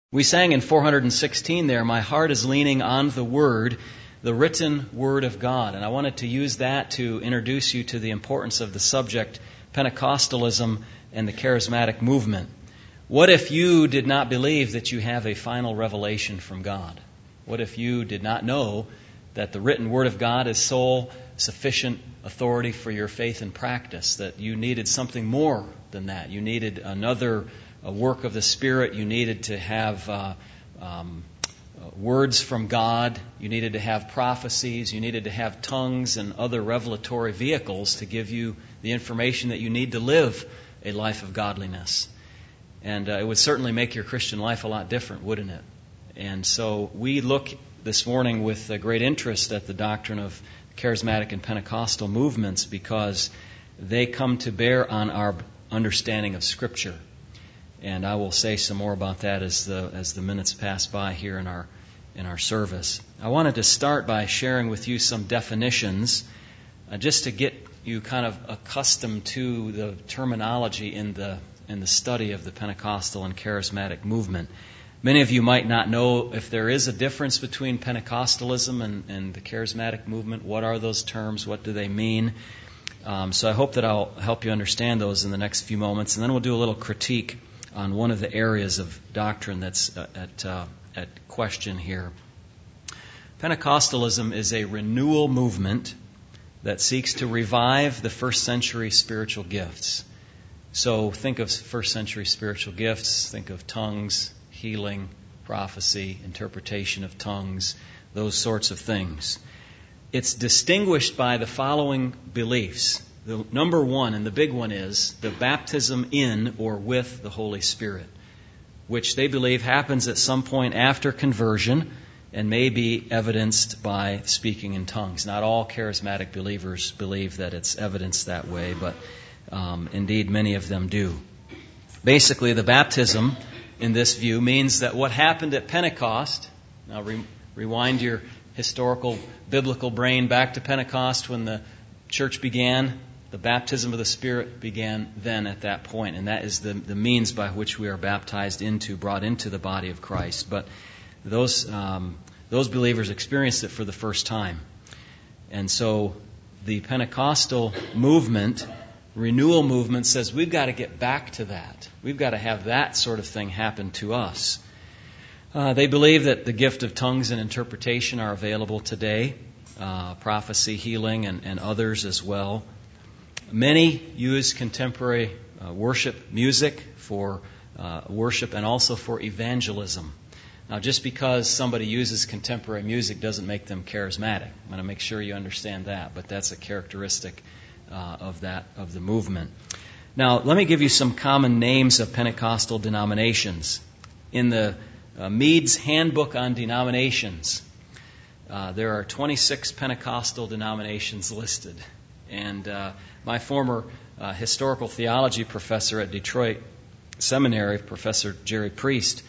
We sang in 416 there, "My heart is leaning on the Word, the written Word of God." And I wanted to use that to introduce you to the importance of the subject, Pentecostalism and the charismatic movement. What if you did not believe that you have a final revelation from God? What if you did not know that the written Word of God is sole sufficient authority for your faith and practice, that you needed something more than that? You needed another work of the Spirit. You needed to have words from God. You needed to have prophecies. You needed to have tongues and other revelatory vehicles to give you the information that you need to live a life of godliness. And it would certainly make your Christian life a lot different, wouldn't it? And so we look this morning with great interest at the doctrine of charismatic and Pentecostal movements because they come to bear on our understanding of Scripture. And I will say some more about that as the minutes pass by here in our service. I wanted to start by sharing with you some definitions, just to get you kind of accustomed to the terminology in the study of the Pentecostal and charismatic movement. Many of you might not know if there is a difference between Pentecostalism and the charismatic movement. What are those terms? What do they mean? So I hope that I'll help you understand those in the next few moments, and then we'll do a little critique on one of the areas of doctrine that's at question here. Pentecostalism is a renewal movement that seeks to revive the first century spiritual gifts. So think of first century spiritual gifts, think of tongues, healing, prophecy, interpretation of tongues, those sorts of things. It's distinguished by the following beliefs. The number one, and the big one, is the baptism in or with the Holy Spirit, which they believe happens at some point after conversion and may be evidenced by speaking in tongues. Not all charismatic believers believe that it's evidenced that way, but indeed many of them do. Basically, the baptism in this view means that what happened at Pentecost, now rewind your historical biblical brain back to Pentecost when the church began. The baptism of the Spirit began then at that point, and that is the means by which we are baptized brought into the body of Christ. But those believers experienced it for the first time. And so the Pentecostal movement, renewal movement, says we've got to get back to that. We've got to have that sort of thing happen to us. They believe that the gift of tongues and interpretation are available today, prophecy, healing, and others as well. Many use contemporary worship music for worship and also for evangelism. Now, just because somebody uses contemporary music doesn't make them charismatic. I'm going to make sure you understand that, but that's a characteristic of the movement. Now, let me give you some common names of Pentecostal denominations. In the Meade's Handbook on Denominations, there are 26 Pentecostal denominations listed. And my former historical theology professor at Detroit Seminary, Professor Jerry Priest,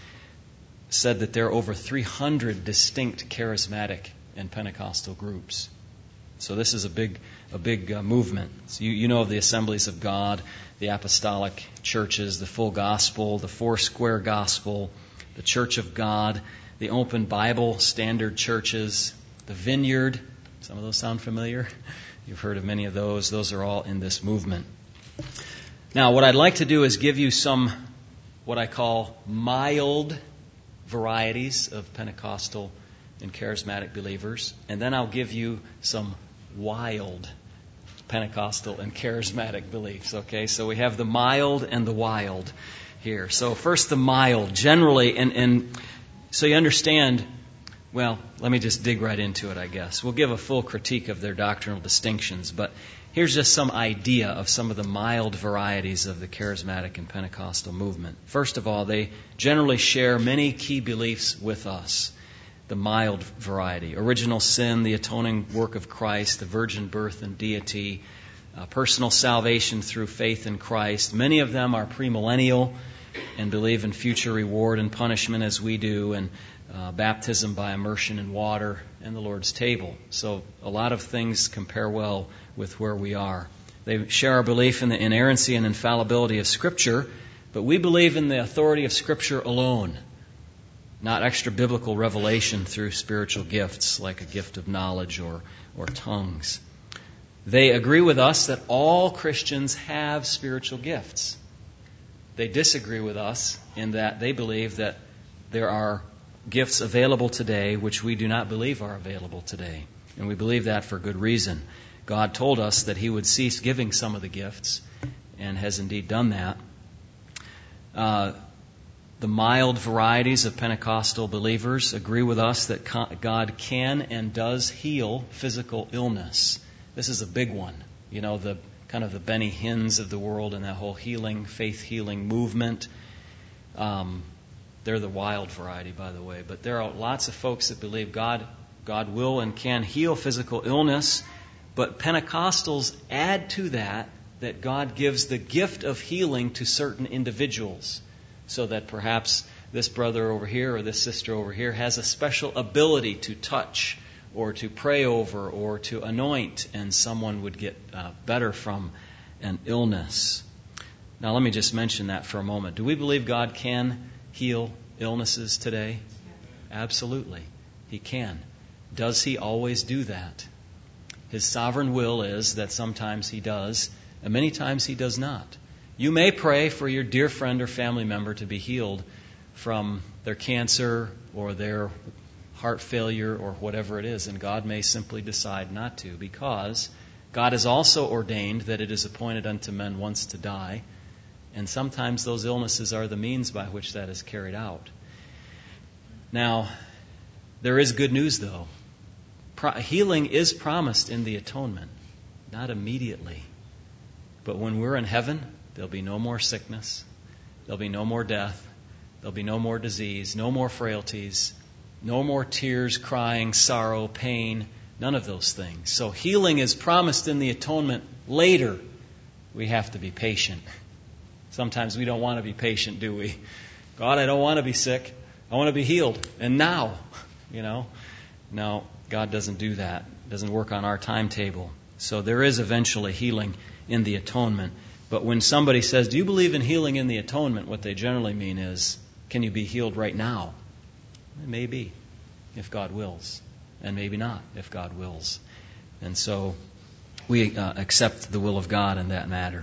said that there are over 300 distinct charismatic and Pentecostal groups. So this is a big movement. So you know of the Assemblies of God, the Apostolic Churches, the Full Gospel, the Foursquare Gospel, the Church of God, the Open Bible Standard Churches, the Vineyard. Some of those sound familiar? You've heard of many of those. Those are all in this movement. Now, what I'd like to do is give you some what I call mild varieties of Pentecostal and charismatic believers, and then I'll give you some wild Pentecostal and charismatic beliefs. Okay, so we have the mild and the wild here. So first the mild, generally, and so you understand. Well, let me just dig right into it, I guess. We'll give a full critique of their doctrinal distinctions, but here's just some idea of some of the mild varieties of the charismatic and Pentecostal movement. First of all, they generally share many key beliefs with us. The mild variety: original sin, the atoning work of Christ, the virgin birth and deity, personal salvation through faith in Christ. Many of them are premillennial and believe in future reward and punishment as we do, and baptism by immersion in water, and the Lord's table. So a lot of things compare well with where we are. They share our belief in the inerrancy and infallibility of Scripture, but we believe in the authority of Scripture alone. not extra biblical revelation through spiritual gifts like a gift of knowledge or tongues. They agree with us that all Christians have spiritual gifts. They disagree with us in that they believe that there are gifts available today which we do not believe are available today. And we believe that for good reason. God told us that He would cease giving some of the gifts, and has indeed done that. The mild varieties of Pentecostal believers agree with us that God can and does heal physical illness. This is a big one. You know, the kind of the Benny Hinns of the world and that whole healing, faith healing movement. They're the wild variety, by the way. But there are lots of folks that believe God will and can heal physical illness. But Pentecostals add to that God gives the gift of healing to certain individuals, so that perhaps this brother over here or this sister over here has a special ability to touch or to pray over or to anoint, and someone would get better from an illness. Now let me just mention that for a moment. Do we believe God can heal illnesses today? Absolutely. He can. Does He always do that? His sovereign will is that sometimes He does, and many times He does not. You may pray for your dear friend or family member to be healed from their cancer or their heart failure or whatever it is, and God may simply decide not to, because God has also ordained that it is appointed unto men once to die, and sometimes those illnesses are the means by which that is carried out. Now, there is good news, though. Healing is promised in the atonement, not immediately. But when we're in heaven, there'll be no more sickness, there'll be no more death, there'll be no more disease, no more frailties, no more tears, crying, sorrow, pain, none of those things. So healing is promised in the atonement later. We have to be patient. Sometimes we don't want to be patient, do we? God, I don't want to be sick. I want to be healed. And now, No, God doesn't do that. It doesn't work on our timetable. So there is eventually healing in the atonement. But when somebody says, do you believe in healing in the atonement? What they generally mean is, can you be healed right now? Maybe, if God wills. And maybe not, if God wills. And so we accept the will of God in that matter.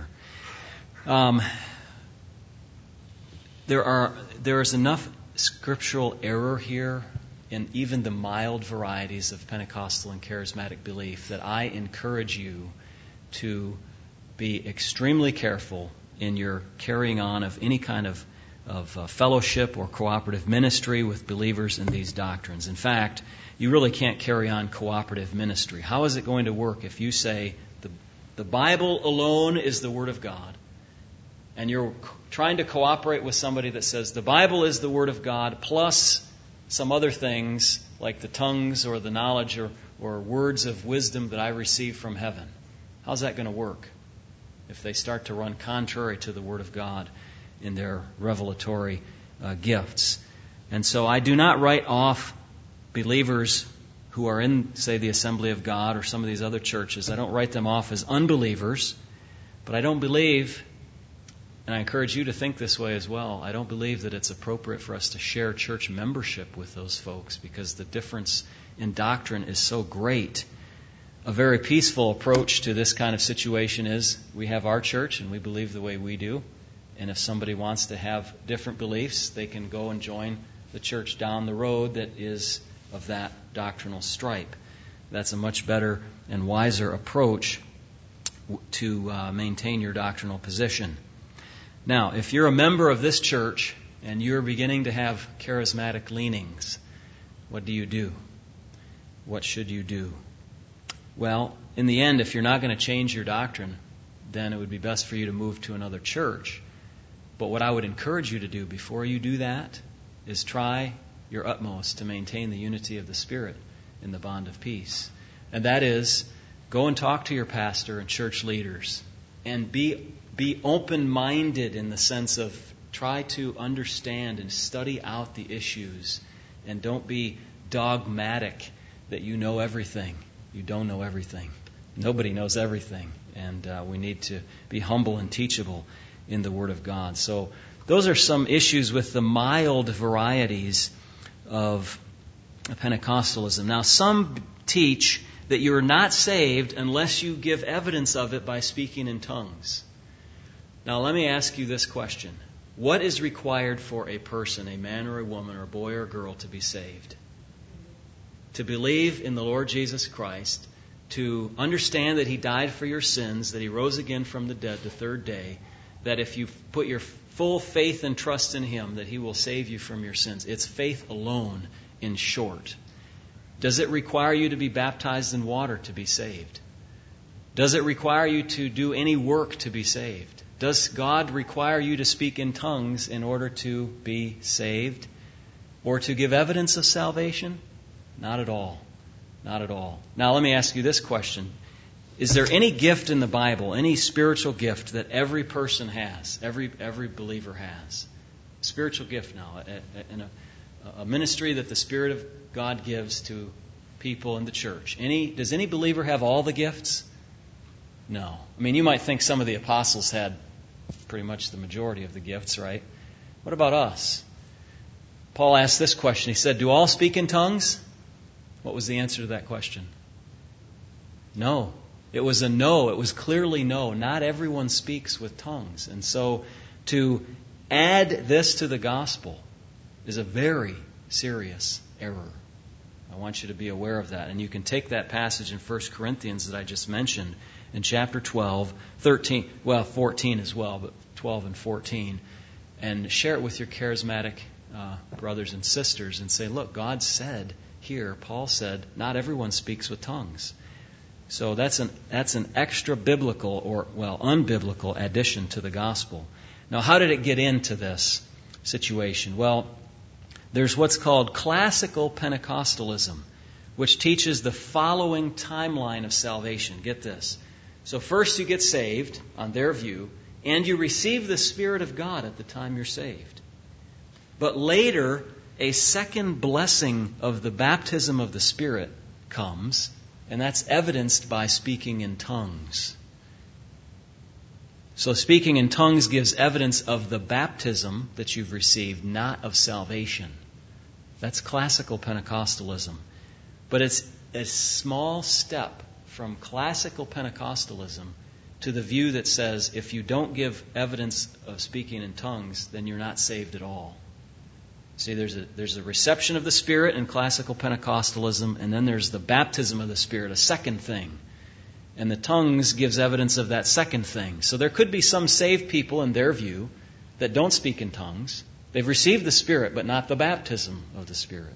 There is enough scriptural error here in even the mild varieties of Pentecostal and charismatic belief that I encourage you to be extremely careful in your carrying on of any kind of fellowship or cooperative ministry with believers in these doctrines. In fact, you really can't carry on cooperative ministry. How is it going to work if you say the Bible alone is the Word of God, and you're trying to cooperate with somebody that says the Bible is the Word of God plus some other things like the tongues or the knowledge or words of wisdom that I receive from heaven? How's that going to work if they start to run contrary to the Word of God in their revelatory gifts? And so I do not write off believers who are in, say, the Assembly of God or some of these other churches. I don't write them off as unbelievers, but I don't believe, and I encourage you to think this way as well, I don't believe that it's appropriate for us to share church membership with those folks because the difference in doctrine is so great. A very peaceful approach to this kind of situation is we have our church and we believe the way we do. And if somebody wants to have different beliefs, they can go and join the church down the road that is of that doctrinal stripe. That's a much better and wiser approach to maintain your doctrinal position. Now, if you're a member of this church and you're beginning to have charismatic leanings, what do you do? What should you do? Well, in the end, if you're not going to change your doctrine, then it would be best for you to move to another church. But what I would encourage you to do before you do that is try your utmost to maintain the unity of the Spirit in the bond of peace. And that is, go and talk to your pastor and church leaders and be open-minded in the sense of try to understand and study out the issues, and don't be dogmatic that you know everything. You don't know everything. Nobody knows everything, and we need to be humble and teachable in the Word of God. So those are some issues with the mild varieties of Pentecostalism. Now, some teach that you are not saved unless you give evidence of it by speaking in tongues. Now, let me ask you this question. What is required for a person, a man or a woman, or a boy or a girl, to be saved? To believe in the Lord Jesus Christ, to understand that He died for your sins, that He rose again from the dead the third day, that if you put your full faith and trust in Him, that He will save you from your sins. It's faith alone, in short. Does it require you to be baptized in water to be saved? Does it require you to do any work to be saved? Does God require you to speak in tongues in order to be saved? Or to give evidence of salvation? Not at all. Not at all. Now let me ask you this question. Is there any gift in the Bible, any spiritual gift that every person has, every believer has? Spiritual gift now, a ministry that the Spirit of God gives to people in the church. Does any believer have all the gifts? No. I mean, you might think some of the apostles had pretty much the majority of the gifts, right? What about us? Paul asked this question. He said, do all speak in tongues? What was the answer to that question? No. It was a no. It was clearly no. Not everyone speaks with tongues. And so to add this to the gospel is a very serious error. I want you to be aware of that. And you can take that passage in 1 Corinthians that I just mentioned in chapter 12, 13, 14 as well, but 12 and 14, and share it with your charismatic brothers and sisters and say, look, God said here, Paul said, not everyone speaks with tongues. So that's an extra biblical or, unbiblical addition to the gospel. Now, how did it get into this situation? Well, there's what's called classical Pentecostalism, which teaches the following timeline of salvation. Get this. So first you get saved, on their view, and you receive the Spirit of God at the time you're saved. But later, a second blessing of the baptism of the Spirit comes, and that's evidenced by speaking in tongues. So speaking in tongues gives evidence of the baptism that you've received, not of salvation. That's classical Pentecostalism. But it's a small step from classical Pentecostalism to the view that says if you don't give evidence of speaking in tongues, then you're not saved at all. See, there's a reception of the Spirit in classical Pentecostalism, and then there's the baptism of the Spirit, a second thing. And the tongues gives evidence of that second thing. So there could be some saved people, in their view, that don't speak in tongues. They've received the Spirit, but not the baptism of the Spirit.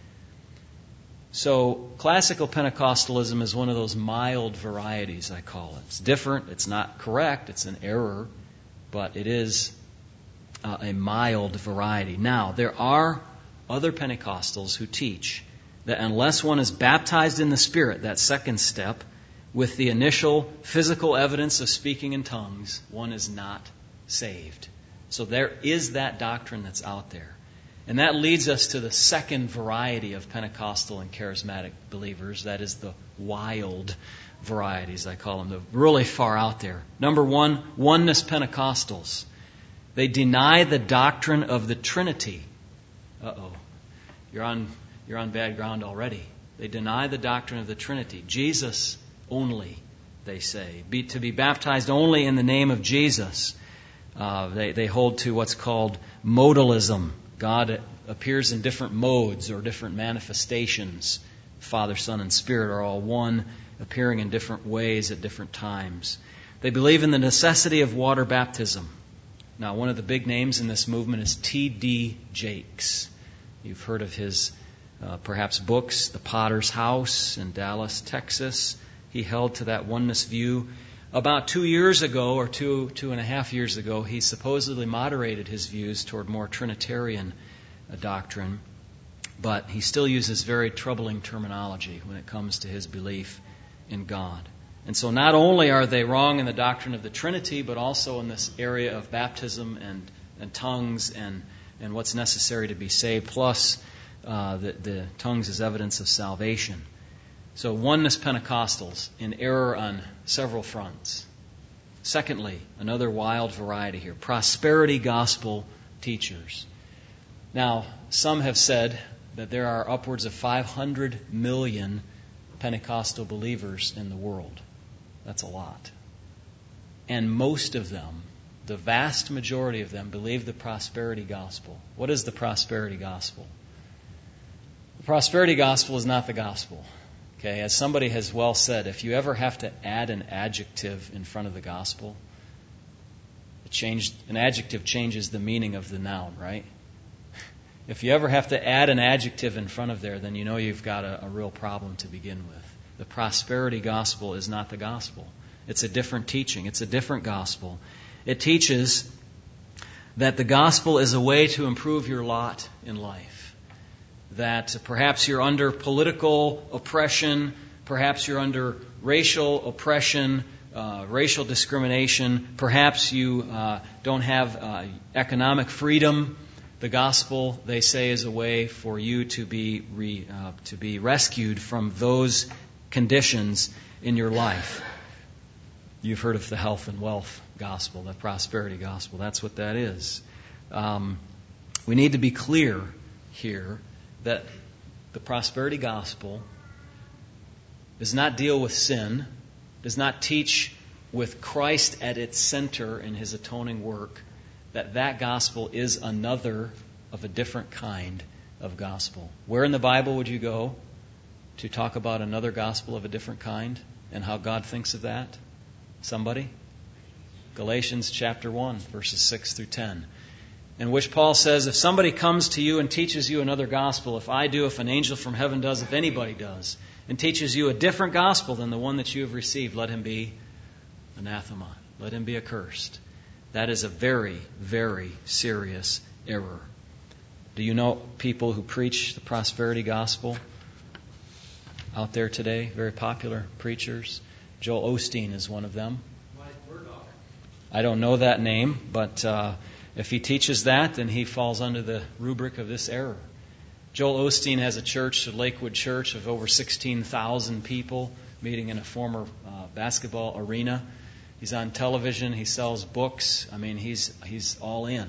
So classical Pentecostalism is one of those mild varieties, I call it. It's different, it's not correct, it's an error, but it is a mild variety. Now, there are other Pentecostals who teach that unless one is baptized in the Spirit, that second step, with the initial physical evidence of speaking in tongues, one is not saved. So there is that doctrine that's out there. And that leads us to the second variety of Pentecostal and charismatic believers. That is the wild varieties, I call them, the really far out there. Number one, oneness Pentecostals. They deny the doctrine of the Trinity. You're on bad ground already. They deny the doctrine of the Trinity. Jesus only, they say. To be baptized only in the name of Jesus. They hold to what's called modalism. God appears in different modes or different manifestations. Father, Son, and Spirit are all one, appearing in different ways at different times. They believe in the necessity of water baptism. Now, one of the big names in this movement is T.D. Jakes. You've heard of his, perhaps, books, The Potter's House in Dallas, Texas. He held to that oneness view. About 2 years ago, or two and a half years ago, he supposedly moderated his views toward more Trinitarian doctrine, but he still uses very troubling terminology when it comes to his belief in God. And so not only are they wrong in the doctrine of the Trinity, but also in this area of baptism and tongues and what's necessary to be saved, plus the tongues as evidence of salvation. So oneness Pentecostals in error on several fronts. Secondly, another wild variety here, prosperity gospel teachers. Now, some have said, that there are upwards of 500 million Pentecostal believers in the world. That's a lot. And most of them, the vast majority of them, believe the prosperity gospel. What is the prosperity gospel? The prosperity gospel is not the gospel. Okay, as somebody has well said, if you ever have to add an adjective in front of the gospel, an adjective changes the meaning of the noun, right? If you ever have to add an adjective in front of there, then you know you've got a real problem to begin with. The prosperity gospel is not the gospel. It's a different teaching. It's a different gospel. It teaches that the gospel is a way to improve your lot in life. That perhaps you're under political oppression, perhaps you're under racial oppression, racial discrimination, perhaps you don't have economic freedom. The gospel, they say, is a way for you to be rescued from those conditions in your life. You've heard of the health and wealth gospel, the prosperity gospel. That's what that is. We need to be clear here that the prosperity gospel does not deal with sin, does not teach with Christ at its center in His atoning work, that gospel is another of a different kind of gospel. Where in the Bible would you go to talk about another gospel of a different kind and how God thinks of that? Somebody? Galatians chapter 1, verses 6 through 10. In which Paul says, if somebody comes to you and teaches you another gospel, if I do, if an angel from heaven does, if anybody does, and teaches you a different gospel than the one that you have received, let him be anathema. Let him be accursed. That is a very, very serious error. Do you know people who preach the prosperity gospel out there today? Very popular preachers. Joel Osteen is one of them. I don't know that name, but if he teaches that, then he falls under the rubric of this error. Joel Osteen has a church, the Lakewood Church, of over 16,000 people meeting in a former basketball arena. He's on television. He sells books. I mean, he's all in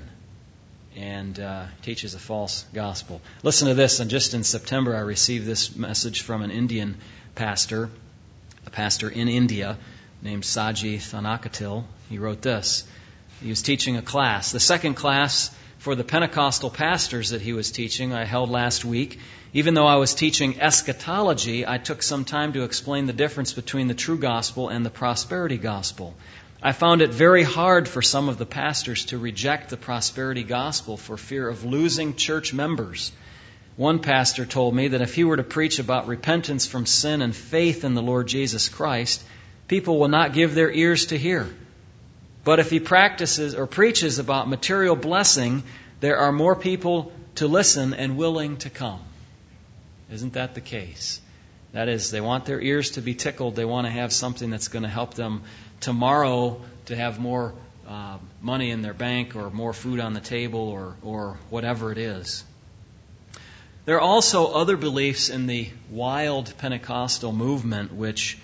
and teaches a false gospel. Listen to this. And just in September, I received this message from an Indian pastor, a pastor in India named Saji Thanakatil. He wrote this. He was teaching a class. The second class for the Pentecostal pastors that he was teaching, I held last week. Even though I was teaching eschatology, I took some time to explain the difference between the true gospel and the prosperity gospel. I found it very hard for some of the pastors to reject the prosperity gospel for fear of losing church members. One pastor told me that if he were to preach about repentance from sin and faith in the Lord Jesus Christ, people will not give their ears to hear. But if he practices or preaches about material blessing, there are more people to listen and willing to come. Isn't that the case? That is, they want their ears to be tickled. They want to have something that's going to help them tomorrow to have more money in their bank or more food on the table or whatever it is. There are also other beliefs in the wild Pentecostal movement which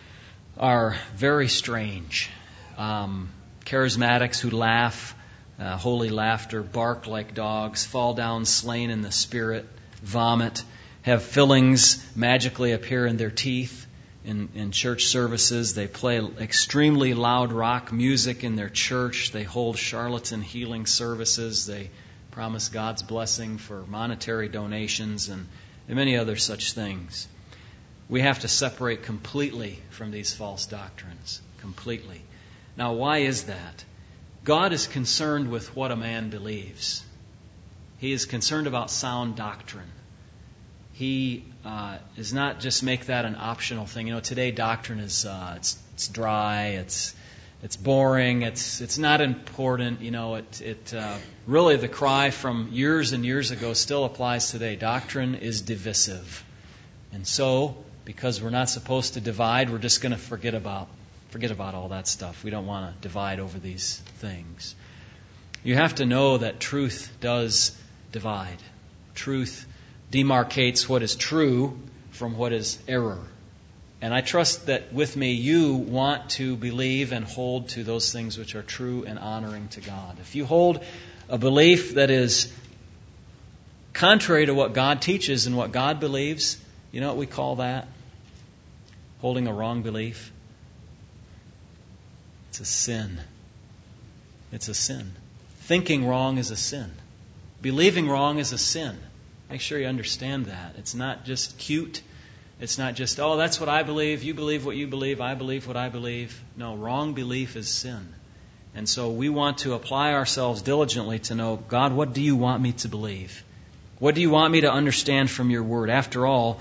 are very strange. Charismatics who laugh, holy laughter, bark like dogs, fall down slain in the spirit, vomit, have fillings magically appear in their teeth in church services. They play extremely loud rock music in their church. They hold charlatan healing services. They promise God's blessing for monetary donations and many other such things. We have to separate completely from these false doctrines. Completely. Now, why is that? God is concerned with what a man believes. He is concerned about sound doctrine. He does not just make that an optional thing. You know, today doctrine is it's dry, it's boring, it's not important. You know, it really the cry from years and years ago still applies today. Doctrine is divisive, and so because we're not supposed to divide, we're just going to forget about all that stuff. We don't want to divide over these things. You have to know that truth does divide. Truth demarcates what is true from what is error. And I trust that with me you want to believe and hold to those things which are true and honoring to God. If you hold a belief that is contrary to what God teaches and what God believes, you know what we call that? Holding a wrong belief. It's a sin. It's a sin. Thinking wrong is a sin. Believing wrong is a sin. Make sure you understand that. It's not just cute. It's not just, oh, that's what I believe. You believe what you believe. I believe what I believe. No, wrong belief is sin. And so we want to apply ourselves diligently to know, God, what do you want me to believe? What do you want me to understand from your word? After all,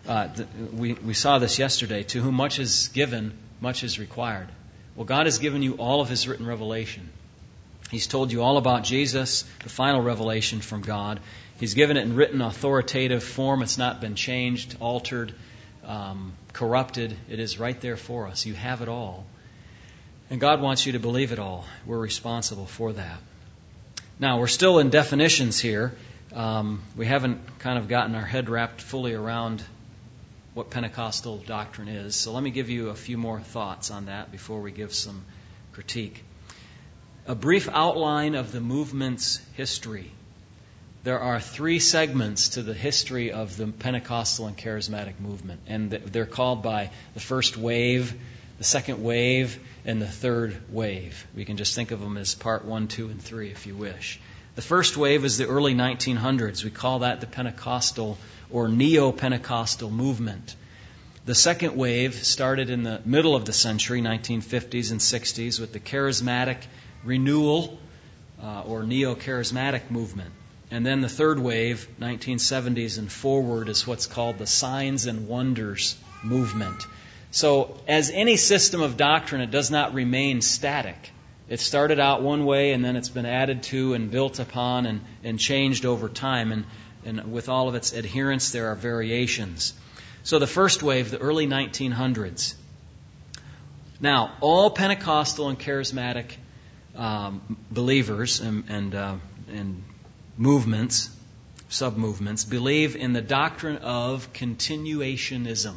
we saw this yesterday. To whom much is given, much is required. Well, God has given you all of His written revelation. He's told you all about Jesus, the final revelation from God. He's given it in written, authoritative form. It's not been changed, altered, corrupted. It is right there for us. You have it all. And God wants you to believe it all. We're responsible for that. Now, we're still in definitions here. We haven't kind of gotten our head wrapped fully around what Pentecostal doctrine is. So let me give you a few more thoughts on that before we give some critique. A brief outline of the movement's history. There are 3 segments to the history of the Pentecostal and Charismatic movement, and they're called by the first wave, the second wave, and the third wave. We can just think of them as part 1, 2, and 3 if you wish. The first wave is the early 1900s. We call that the Pentecostal or Neo-Pentecostal movement. The second wave started in the middle of the century, 1950s and 60s, with the Charismatic Renewal or Neo-Charismatic movement. And then the third wave, 1970s and forward, is what's called the Signs and Wonders movement. So as any system of doctrine, it does not remain static. It started out one way and then it's been added to and built upon and changed over time. And with all of its adherents, there are variations. So the first wave, the early 1900s. Now, all Pentecostal and Charismatic believers and movements, sub-movements, believe in the doctrine of continuationism.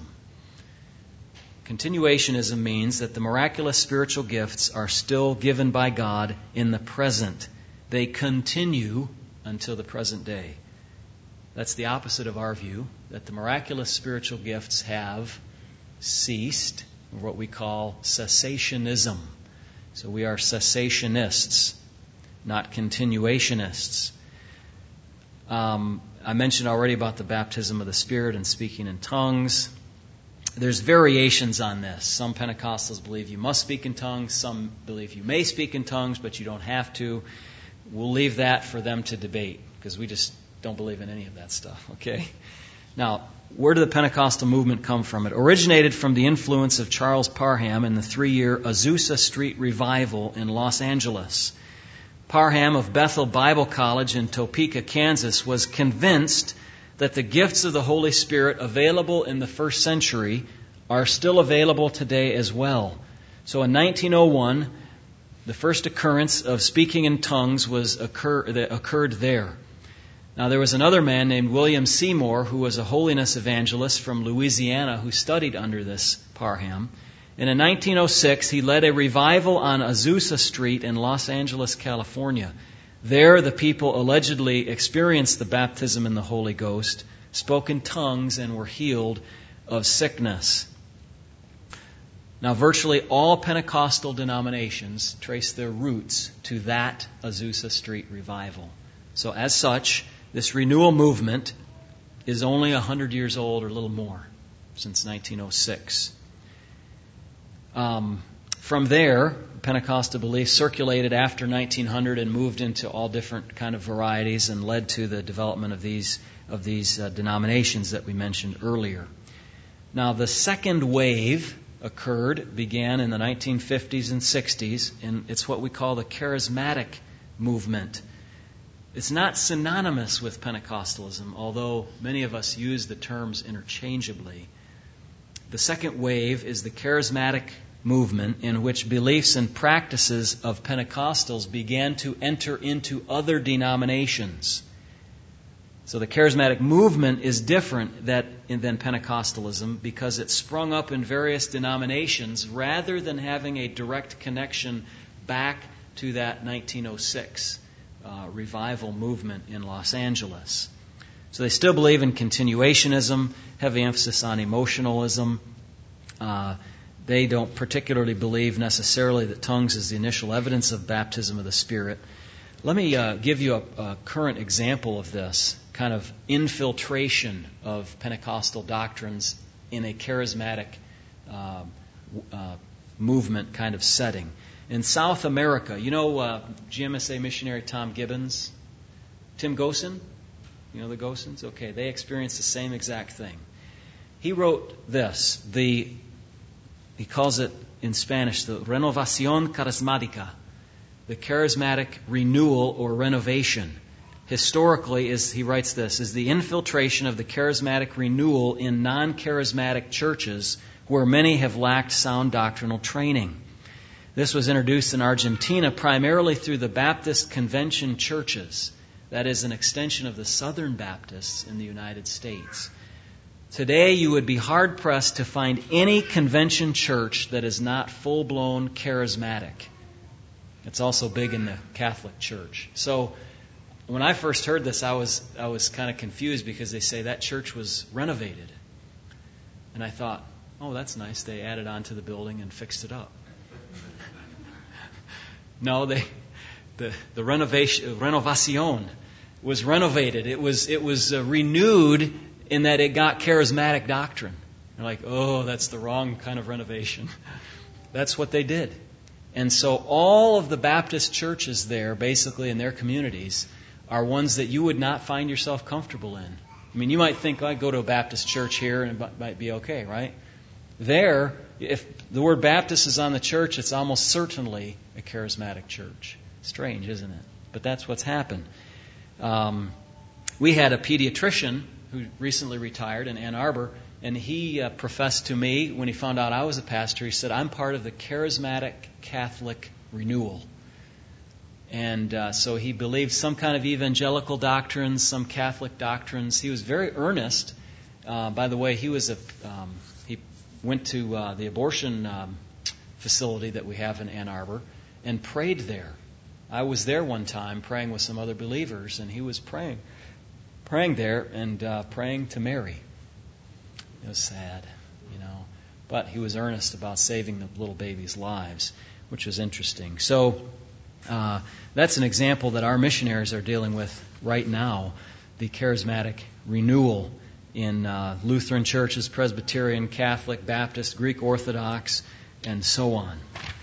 Continuationism means that the miraculous spiritual gifts are still given by God in the present. They continue until the present day. That's the opposite of our view, that the miraculous spiritual gifts have ceased, or what we call cessationism. So we are cessationists, not continuationists. I mentioned already about the baptism of the Spirit and speaking in tongues. There's variations on this. Some Pentecostals believe you must speak in tongues. Some believe you may speak in tongues, but you don't have to. We'll leave that for them to debate, because we just don't believe in any of that stuff, okay? Now, where did the Pentecostal movement come from? It originated from the influence of Charles Parham in the 3-year Azusa Street Revival in Los Angeles. Parham of Bethel Bible College in Topeka, Kansas, was convinced that the gifts of the Holy Spirit available in the first century are still available today as well. So in 1901, the first occurrence of speaking in tongues occurred there. Now, there was another man named William Seymour who was a holiness evangelist from Louisiana who studied under this Parham. And in 1906, he led a revival on Azusa Street in Los Angeles, California. There, the people allegedly experienced the baptism in the Holy Ghost, spoke in tongues, and were healed of sickness. Now, virtually all Pentecostal denominations trace their roots to that Azusa Street revival. So, as such, this renewal movement is only 100 years old or a little more, since 1906. From there, Pentecostal beliefs circulated after 1900 and moved into all different kind of varieties and led to the development of these denominations that we mentioned earlier. Now, the second wave began in the 1950s and 60s, and it's what we call the charismatic movement. It's not synonymous with Pentecostalism, although many of us use the terms interchangeably. The second wave is the charismatic movement in which beliefs and practices of Pentecostals began to enter into other denominations. So the charismatic movement is different than Pentecostalism because it sprung up in various denominations rather than having a direct connection back to that 1906 revival movement in Los Angeles. So they still believe in continuationism, heavy emphasis on emotionalism. They don't particularly believe necessarily that tongues is the initial evidence of baptism of the Spirit. Let me give you a current example of this kind of infiltration of Pentecostal doctrines in a charismatic movement kind of setting. In South America, you know GMSA missionary Tom Gibbons? Tim Gosen? You know the Gosens? Okay, they experienced the same exact thing. He wrote this, he calls it in Spanish the renovación carismática, the charismatic renewal or renovation. Historically, he writes this, is the infiltration of the charismatic renewal in non-charismatic churches where many have lacked sound doctrinal training. This was introduced in Argentina primarily through the Baptist convention churches. That is an extension of the Southern Baptists in the United States. Today, you would be hard-pressed to find any convention church that is not full-blown charismatic. It's also big in the Catholic Church. So, when I first heard this, I was kind of confused because they say that church was renovated. And I thought, oh, that's nice. They added on to the building and fixed it up. No, the renovación was renovated. It was renewed in that it got charismatic doctrine. They're like, oh, that's the wrong kind of renovation. That's what they did. And so all of the Baptist churches there, basically in their communities, are ones that you would not find yourself comfortable in. I mean, you might think, I'd go to a Baptist church here and it might be okay, right? There, if the word Baptist is on the church, it's almost certainly a charismatic church. Strange, isn't it? But that's what's happened. We had a pediatrician who recently retired in Ann Arbor, and he professed to me when he found out I was a pastor, he said, I'm part of the charismatic Catholic renewal. And so he believed some kind of evangelical doctrines, some Catholic doctrines. He was very earnest. By the way, he went to the abortion facility that we have in Ann Arbor and prayed there. I was there one time praying with some other believers, and he was praying there and praying to Mary. It was sad, but he was earnest about saving the little babies' lives, which was interesting. So that's an example that our missionaries are dealing with right now, the charismatic renewal in Lutheran churches, Presbyterian, Catholic, Baptist, Greek Orthodox, and so on.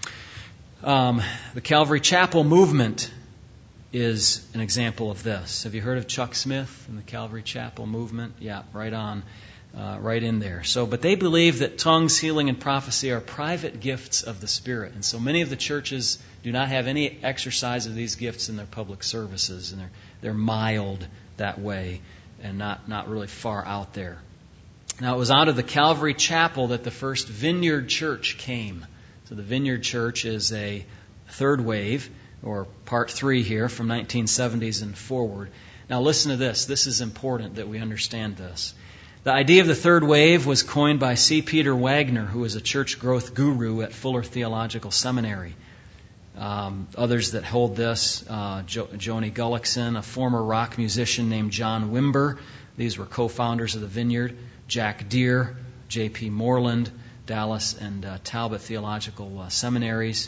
The Calvary Chapel movement is an example of this. Have you heard of Chuck Smith and the Calvary Chapel movement? Yeah, right on, right in there. But they believe that tongues, healing, and prophecy are private gifts of the Spirit. And so many of the churches do not have any exercise of these gifts in their public services, and they're mild that way and not really far out there. Now, it was out of the Calvary Chapel that the first Vineyard Church came. So the Vineyard Church is a third wave, or part 3 here, from 1970s and forward. Now listen to this. This is important that we understand this. The idea of the third wave was coined by C. Peter Wagner, who was a church growth guru at Fuller Theological Seminary. Others that hold this, Joni Gullickson, a former rock musician named John Wimber. These were co-founders of the Vineyard. Jack Deere, J.P. Moreland, Dallas and Talbot Theological Seminaries.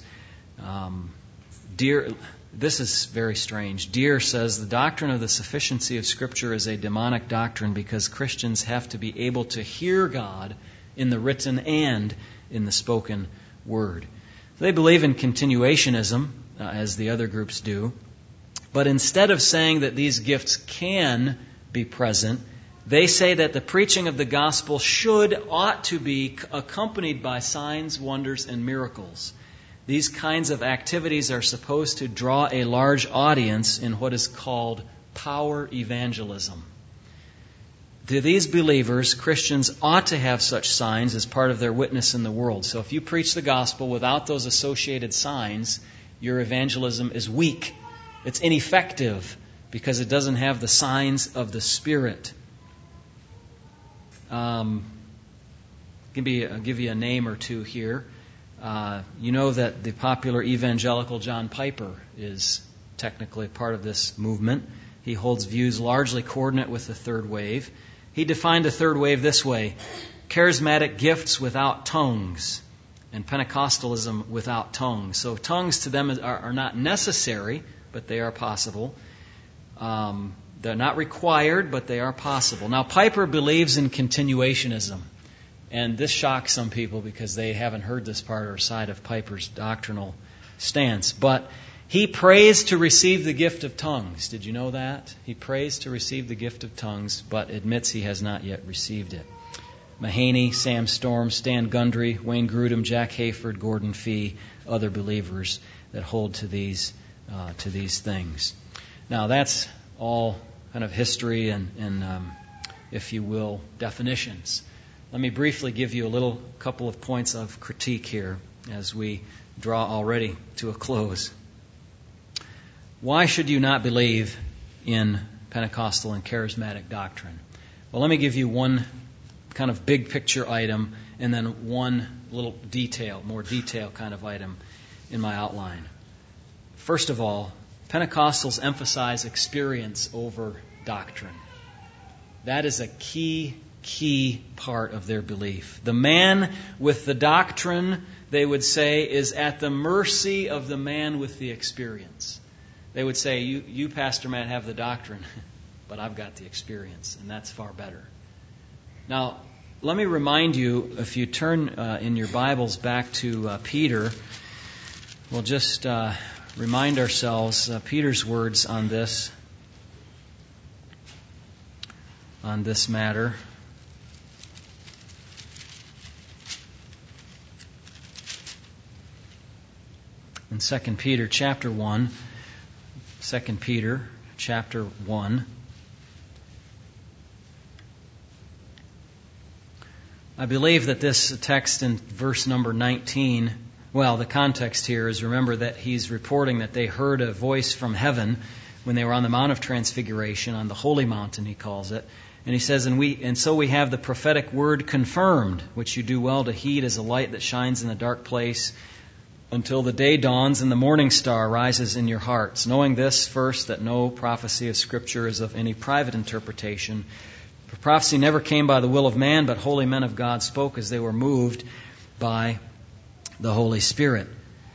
Deere, this is very strange. Deere says the doctrine of the sufficiency of Scripture is a demonic doctrine because Christians have to be able to hear God in the written and in the spoken word. They believe in continuationism, as the other groups do, but instead of saying that these gifts can be present, they say that the preaching of the gospel ought to be accompanied by signs, wonders, and miracles. These kinds of activities are supposed to draw a large audience in what is called power evangelism. To these believers, Christians ought to have such signs as part of their witness in the world. So if you preach the gospel without those associated signs, your evangelism is weak. It's ineffective because it doesn't have the signs of the Spirit. I'll give you a name or two here. You know that the popular evangelical John Piper is technically part of this movement. He holds views largely coordinate with the third wave. He defined the third wave this way: charismatic gifts without tongues, and Pentecostalism without tongues. So tongues to them are not necessary, but they are possible. They're not required, but they are possible. Now, Piper believes in continuationism. And this shocks some people because they haven't heard this part or side of Piper's doctrinal stance. But he prays to receive the gift of tongues. Did you know that? He prays to receive the gift of tongues, but admits he has not yet received it. Mahaney, Sam Storm, Stan Gundry, Wayne Grudem, Jack Hayford, Gordon Fee, other believers that hold to these things. Now, that's all kind of history and if you will, definitions. Let me briefly give you a couple of points of critique here as we draw already to a close. Why should you not believe in Pentecostal and charismatic doctrine? Well, let me give you one kind of big picture item and then one little more detail kind of item in my outline. First of all, Pentecostals emphasize experience over doctrine. That is a key part of their belief. The man with the doctrine, they would say, is at the mercy of the man with the experience. They would say, you Pastor Matt, have the doctrine, but I've got the experience, and that's far better. Now, let me remind you, if you turn in your Bibles back to Peter, we'll just remind ourselves Peter's words on this matter. In 2 Peter chapter 1, 2 Peter chapter 1, I believe that this text in verse number 19, well, the context here is, remember that he's reporting that they heard a voice from heaven when they were on the Mount of Transfiguration, on the Holy Mountain, he calls it. And he says, and so we have the prophetic word confirmed, which you do well to heed as a light that shines in the dark place, until the day dawns and the morning star rises in your hearts. Knowing this first, that no prophecy of Scripture is of any private interpretation. For prophecy never came by the will of man, but holy men of God spoke as they were moved by the Holy Spirit.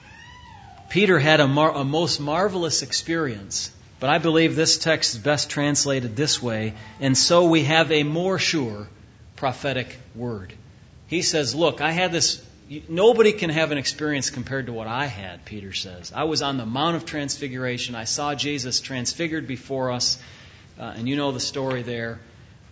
Peter had a most marvelous experience, but I believe this text is best translated this way: and so we have a more sure prophetic word. He says, look, I had this. Nobody can have an experience compared to what I had, Peter says. I was on the Mount of Transfiguration. I saw Jesus transfigured before us, and you know the story there.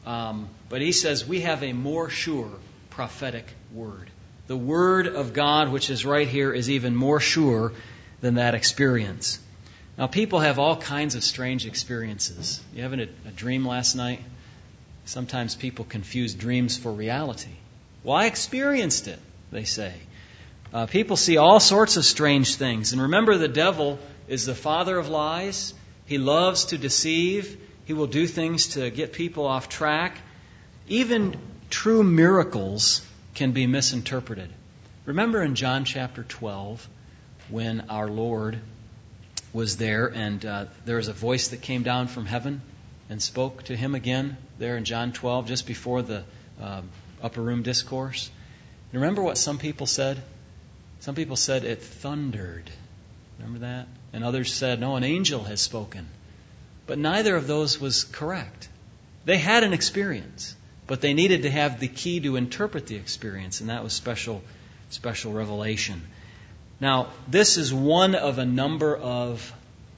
But he says we have a more sure prophetic word. The word of God, which is right here, is even more sure than that experience. Now, people have all kinds of strange experiences. You having a dream last night? Sometimes people confuse dreams for reality. Well, I experienced it, they say. People see all sorts of strange things. And remember, the devil is the father of lies. He loves to deceive. He will do things to get people off track. Even true miracles can be misinterpreted. Remember in John chapter 12, when our Lord was there and there was a voice that came down from heaven and spoke to him again there in John 12, just before the upper room discourse. And remember what some people said? Some people said it thundered. Remember that? And others said, no, an angel has spoken. But neither of those was correct. They had an experience, but they needed to have the key to interpret the experience, and that was special revelation. Now, this is one of a number of,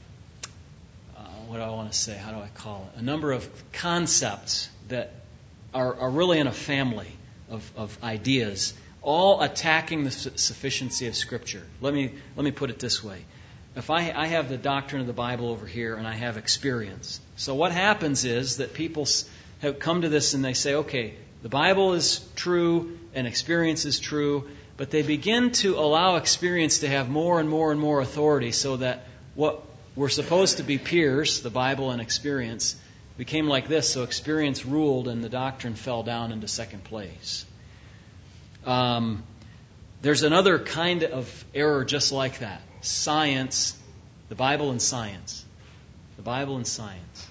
what do I want to say? How do I call it? A number of concepts that are really in a family of ideas, all attacking the sufficiency of Scripture. Let me put it this way. If I have the doctrine of the Bible over here and I have experience. So what happens is that people have come to this and they say, okay, the Bible is true and experience is true, but they begin to allow experience to have more and more and more authority, so that what were supposed to be peers, the Bible and experience, became like this. So experience ruled and the doctrine fell down into second place. There's another kind of error just like that. Science, the Bible and science. The Bible and science.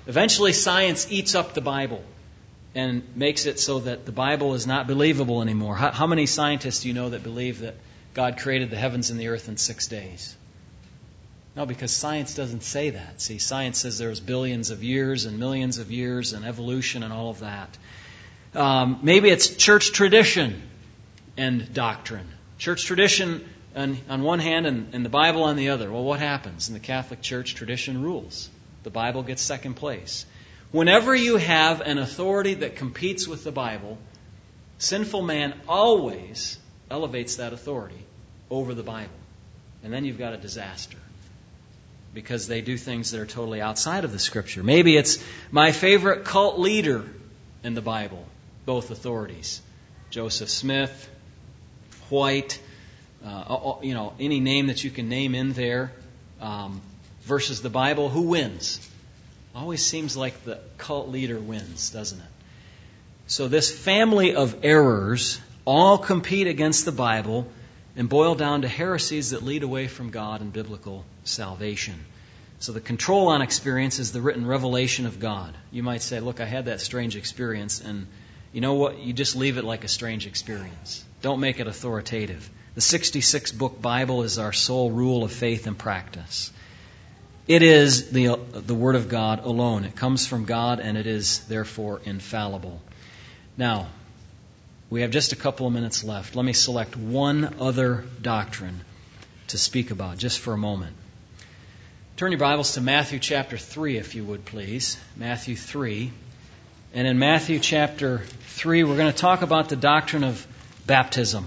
eventually science eats up the Bible and makes it so that the Bible is not believable anymore. How many scientists do you know that believe that God created the heavens and the earth in 6 days? No, because science doesn't say that. See, science says there's billions of years and millions of years and evolution and all of that. Maybe it's church tradition and doctrine. Church tradition on one hand and the Bible on the other. Well, what happens? In the Catholic Church, tradition rules. The Bible gets second place. Whenever you have an authority that competes with the Bible, sinful man always elevates that authority over the Bible. And then you've got a disaster, because they do things that are totally outside of the Scripture. Maybe it's my favorite cult leader in the Bible, both authorities. Joseph Smith, White, any name that you can name in there, versus the Bible. Who wins? Always seems like the cult leader wins, doesn't it? So this family of errors all compete against the Bible and boil down to heresies that lead away from God and biblical salvation. So the control on experience is the written revelation of God. You might say, look, I had that strange experience, and you know what? You just leave it like a strange experience. Don't make it authoritative. The 66-book Bible is our sole rule of faith and practice. It is the Word of God alone. It comes from God, and it is therefore infallible. Now, we have just a couple of minutes left. Let me select one other doctrine to speak about just for a moment. Turn your Bibles to Matthew chapter 3, if you would, please. Matthew 3. And in Matthew chapter 3, we're going to talk about the doctrine of baptism.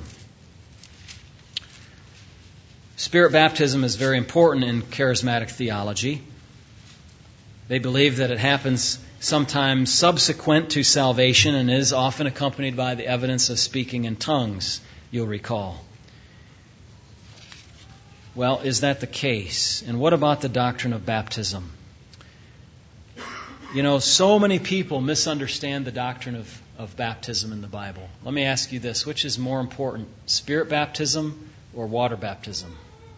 Spirit baptism is very important in charismatic theology. They believe that it happens sometime subsequent to salvation and is often accompanied by the evidence of speaking in tongues, you'll recall. Well, is that the case? And what about the doctrine of baptism? You know, so many people misunderstand the doctrine of baptism in the Bible. Let me ask you this. Which is more important, spirit baptism or water baptism?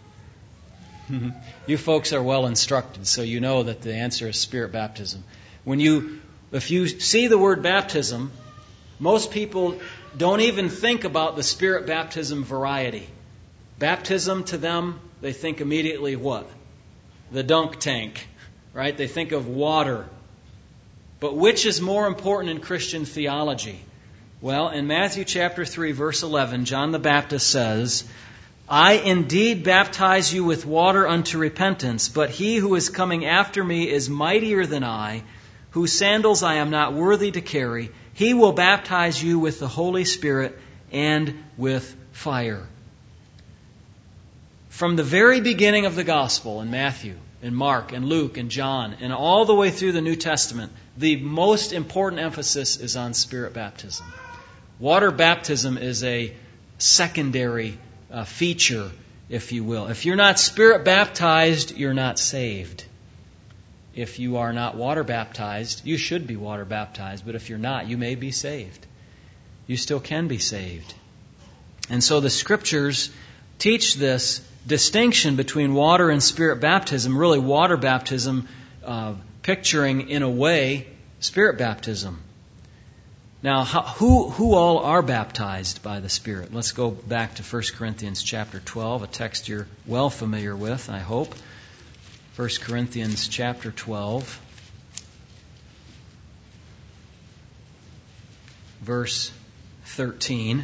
You folks are well instructed, so you know that the answer is spirit baptism. If you see the word baptism, most people don't even think about the spirit baptism variety. Baptism to them, they think immediately what? The dunk tank, right? They think of water. But which is more important in Christian theology? Well, in Matthew chapter 3, verse 11, John the Baptist says, I indeed baptize you with water unto repentance, but he who is coming after me is mightier than I, whose sandals I am not worthy to carry. He will baptize you with the Holy Spirit and with fire. From the very beginning of the gospel in Matthew, in Mark, and Luke, and John, and all the way through the New Testament, the most important emphasis is on spirit baptism. Water baptism is a secondary feature, if you will. If you're not spirit baptized, you're not saved. If you are not water baptized, you should be water baptized, but if you're not, you may be saved. You still can be saved. And so the Scriptures teach this distinction between water and spirit baptism, really water baptism picturing, in a way, spirit baptism. Now, who all are baptized by the Spirit? Let's go back to 1 Corinthians chapter 12, a text you're well familiar with, I hope. 1 Corinthians chapter 12, verse 13.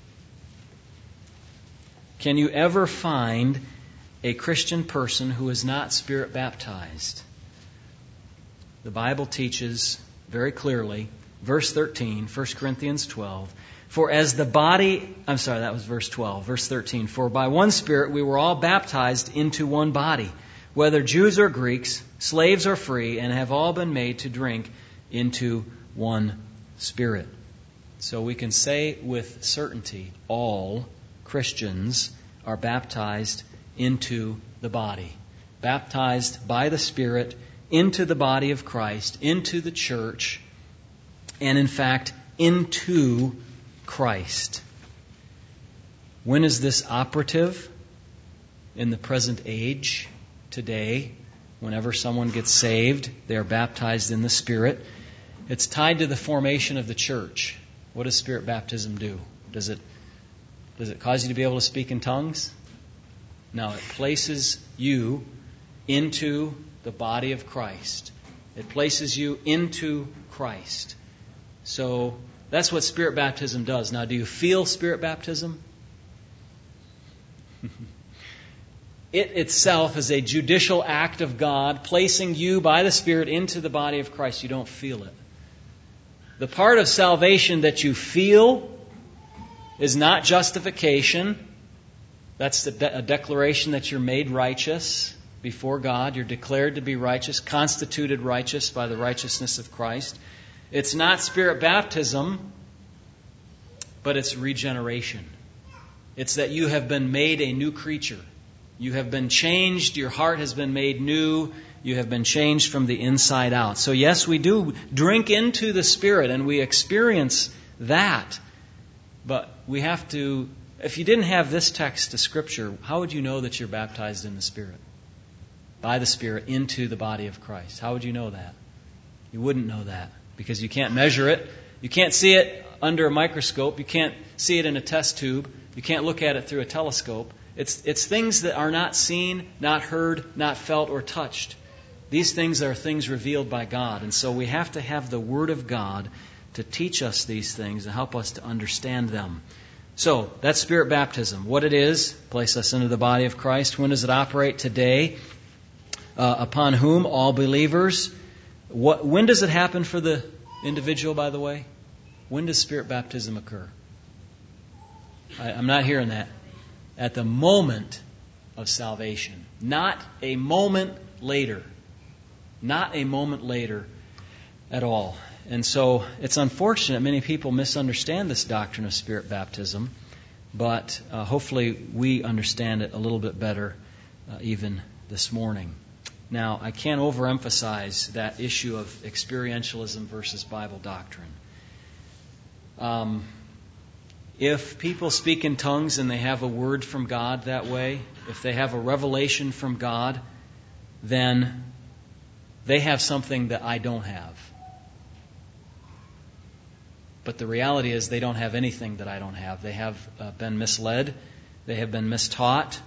Can you ever find a Christian person who is not Spirit baptized? The Bible teaches very clearly, verse 13, 1 Corinthians 12, verse 12, verse 13, for by one Spirit we were all baptized into one body, whether Jews or Greeks, slaves or free, and have all been made to drink into one Spirit. So we can say with certainty, all Christians are baptized into the body, baptized by the Spirit into the body of Christ, into the church, and in fact, into Christ. When is this operative? In the present age, today, Whenever someone gets saved, they are baptized in the Spirit. It's tied to the formation of the church. What does Spirit baptism do? Does it cause you to be able to speak in tongues? No, it places you into the body of Christ. It places you into Christ. So that's what Spirit baptism does. Now, do you feel Spirit baptism? It itself is a judicial act of God placing you by the Spirit into the body of Christ. You don't feel it. The part of salvation that you feel is not justification. That's a declaration that you're made righteous before God. You're declared to be righteous, constituted righteous by the righteousness of Christ. It's not Spirit baptism, but it's regeneration. It's that you have been made a new creature. You have been changed. Your heart has been made new. You have been changed from the inside out. So yes, we do drink into the Spirit and we experience that. But we have to, if you didn't have this text to Scripture, how would you know that you're baptized in the Spirit? By the Spirit into the body of Christ. How would you know that? You wouldn't know that because you can't measure it. You can't see it under a microscope. You can't see it in a test tube. You can't look at it through a telescope. It's things that are not seen, not heard, not felt, or touched. These things are things revealed by God. And so we have to have the Word of God to teach us these things and help us to understand them. So, that's Spirit baptism. What it is, place us into the body of Christ. When does it operate? Today. Upon whom? All believers. When does it happen for the individual, by the way? When does Spirit baptism occur? I'm not hearing that. At the moment of salvation. Not a moment later. Not a moment later at all. And so it's unfortunate many people misunderstand this doctrine of Spirit baptism, but hopefully we understand it a little bit better even this morning. Now, I can't overemphasize that issue of experientialism versus Bible doctrine. If people speak in tongues and they have a word from God that way, if they have a revelation from God, then they have something that I don't have. But the reality is they don't have anything that I don't have. They have been misled. They have been mistaught.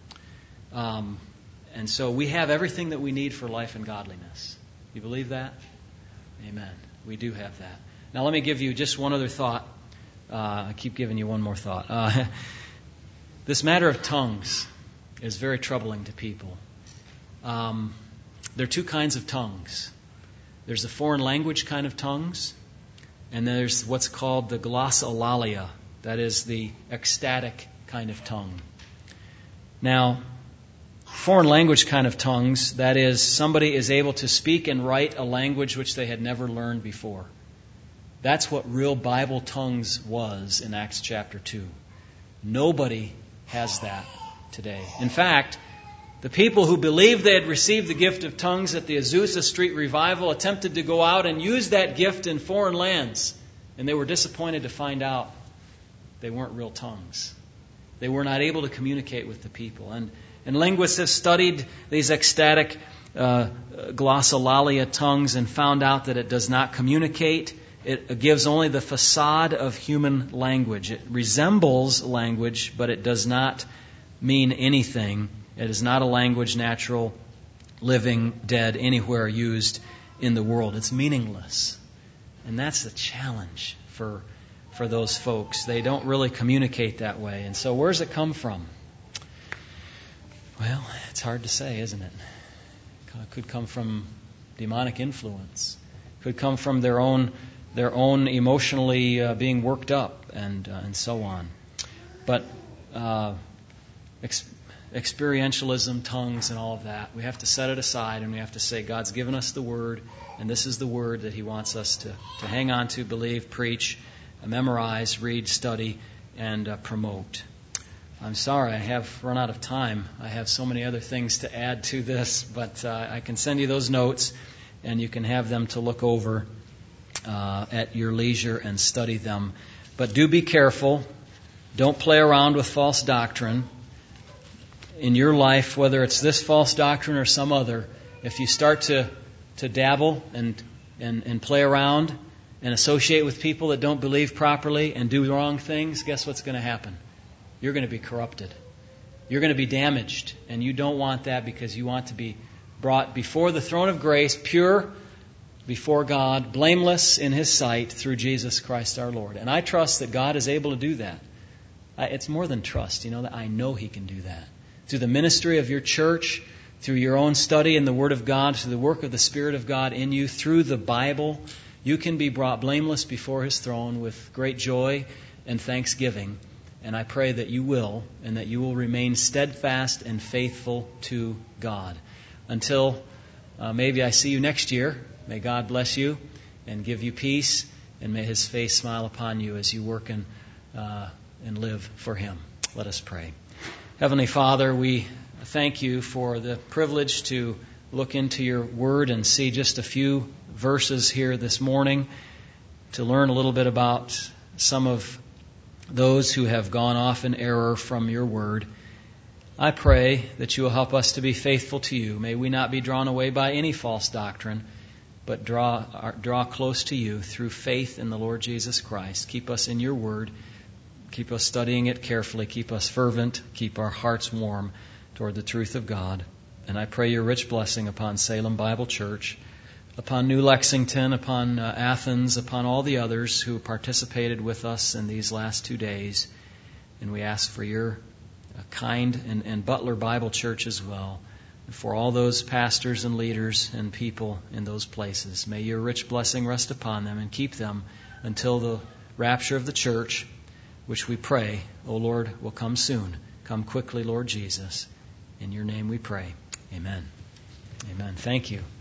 And so we have everything that we need for life and godliness. You believe that? Amen. We do have that. Now let me give you just one other thought. I keep giving you one more thought. This matter of tongues is very troubling to people. There are two kinds of tongues. There's the foreign language kind of tongues, and there's what's called the glossolalia. That is the ecstatic kind of tongue. Now, foreign language kind of tongues, that is, somebody is able to speak and write a language which they had never learned before. That's what real Bible tongues was in Acts chapter 2. Nobody has that today. In fact, the people who believed they had received the gift of tongues at the Azusa Street revival attempted to go out and use that gift in foreign lands. And they were disappointed to find out they weren't real tongues. They were not able to communicate with the people. And linguists have studied these ecstatic glossolalia tongues and found out that it does not communicate. It gives only the facade of human language. It resembles language, but it does not mean anything. It is not a language, natural, living, dead, anywhere used in the world. It's meaningless. And that's the challenge for those folks. They don't really communicate that way. And so where does it come from? Well, it's hard to say, isn't it? It could come from demonic influence. It could come from their own emotionally being worked up and so on. But experientialism, tongues, and all of that, we have to set it aside and we have to say God's given us the Word, and this is the Word that He wants us to hang on to, believe, preach, memorize, read, study, and promote. I'm sorry, I have run out of time. I have so many other things to add to this, but I can send you those notes, and you can have them to look over at your leisure and study them. But do be careful. Don't play around with false doctrine. In your life, whether it's this false doctrine or some other, If you start to dabble and play around and associate with people that don't believe properly and do wrong things, guess what's going to happen? You're going to be corrupted. You're going to be damaged, and you don't want that, because you want to be brought before the throne of grace, pure before God, blameless in His sight through Jesus Christ our Lord. And I trust that God is able to do that. It's more than trust, that I know He can do that. Through the ministry of your church, through your own study in the Word of God, through the work of the Spirit of God in you, through the Bible, you can be brought blameless before His throne with great joy and thanksgiving. And I pray that you will, and that you will remain steadfast and faithful to God. Until maybe I see you next year, may God bless you and give you peace, and may His face smile upon you as you work and live for Him. Let us pray. Heavenly Father, we thank you for the privilege to look into your Word and see just a few verses here this morning, to learn a little bit about some of those who have gone off in error from your Word. I pray that you will help us to be faithful to you. May we not be drawn away by any false doctrine, but draw close to you through faith in the Lord Jesus Christ. Keep us in your Word. Keep us studying it carefully. Keep us fervent. Keep our hearts warm toward the truth of God. And I pray your rich blessing upon Salem Bible Church, upon New Lexington, upon Athens, upon all the others who participated with us in these last 2 days. And we ask for your kind and Butler Bible Church as well, and for all those pastors and leaders and people in those places. May your rich blessing rest upon them and keep them until the rapture of the church, which we pray, O Lord, will come soon. Come quickly, Lord Jesus. In your name we pray. Amen. Amen. Thank you.